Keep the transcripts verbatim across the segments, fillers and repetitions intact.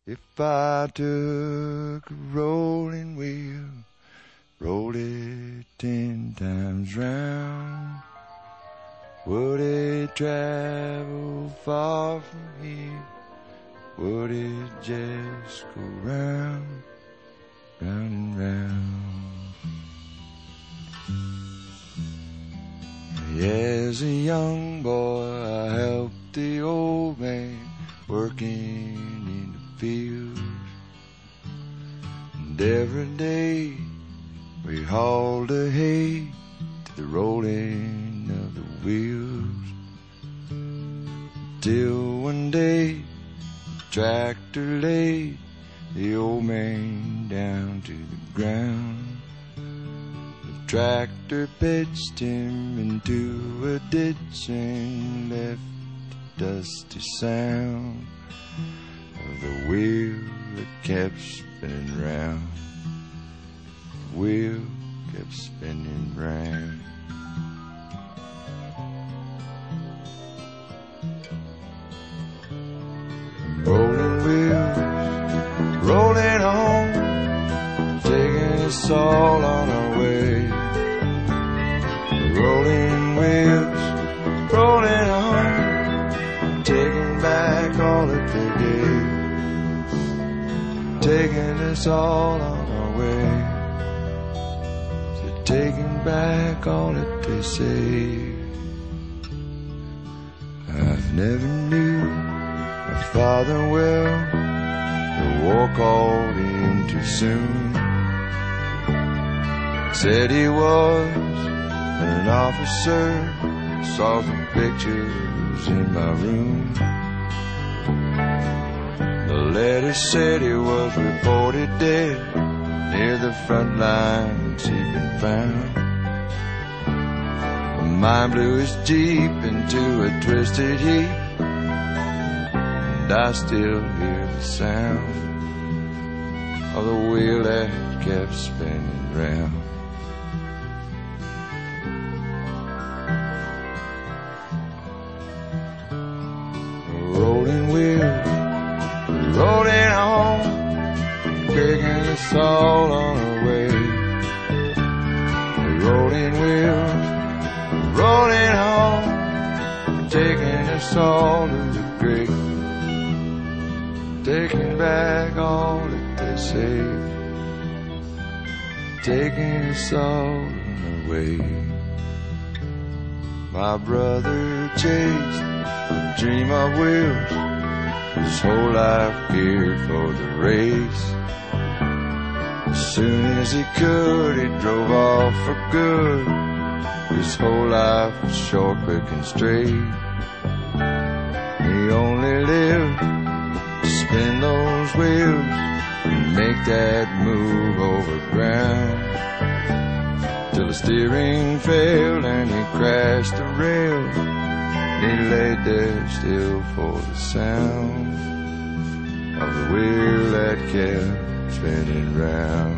If I took a rolling wheel, rolled it ten times round, would it travel far from here? Would it just go round, round and round? As a young boy, I helped the old man working in the fields, and every day we hauled the hay to the rolling of the wheels, till one day the tractor laid the old man down to the ground. The tractor pitched him into a ditch and left a dusty sound of the wheel that kept spinning round. The wheel kept spinning round. Rolling wheels, rolling on, taking us all on our way. Rolling wheels, rolling on, taking back all that they gave, taking us all on our way. So taking back all that they saved. I've never knew my father well. The war called him too soon. Said he was an officer. Saw some pictures in my room. The letter said he was reported dead near the front lines he'd been found. A mine blew his Jeep into a twisted heap, and I still hear the sound of the wheel that kept spinning round. Rolling wheels, rolling on, taking us all on our way. Rolling wheels, rolling on, taking us all to the grave, taking back all that they saved, taking us all on our way. My brother chased a dream of wheels, his whole life geared for the race. As soon as he could, he drove off for good. His whole life was short, quick and straight. He only lived to spin those wheels and make that move over ground, till the steering failed and he crashed the rail. He laid there still for the sound of the wheel that kept spinning round.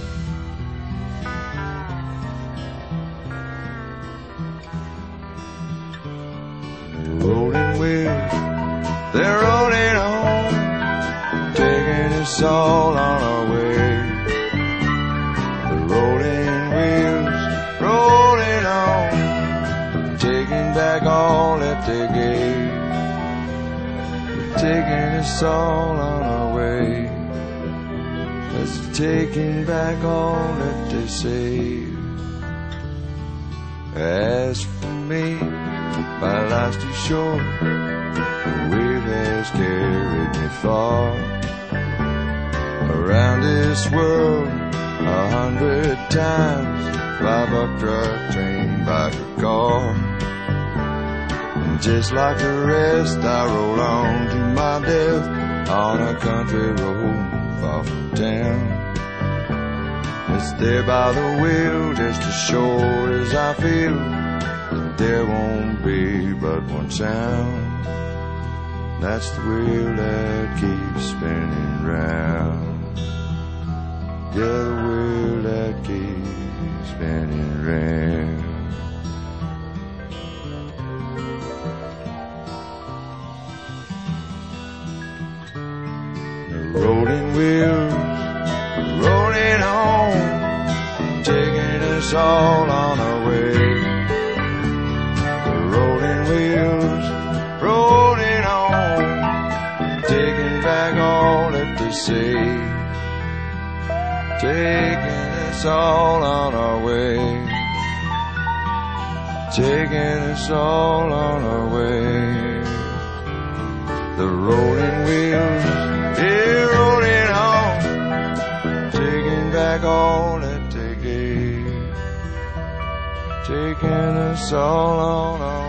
The rolling wheels, they're rolling on, taking us all on our way. The rolling wheels, rolling on, taking back all that they gave, taking us all on our way. That's taking back all that they saved. As for me, my life's too short. The wheel has carried me far around this world a hundred times. Fly buck truck, train, bike or car. And just like the rest, I roll on to my death on a country road far from town. It's there by the wheel, just as sure as I feel that there won't be but one sound. That's the wheel that keeps spinning round. Yeah, the wheel that keeps spinning round. wheels rolling on, taking us all on our way. The rolling wheels rolling on, taking back all that they say, taking us all on our way, taking us all on our way. The rolling wheels, yeah, rolling on, taking back all that they gave, taking us all on our way.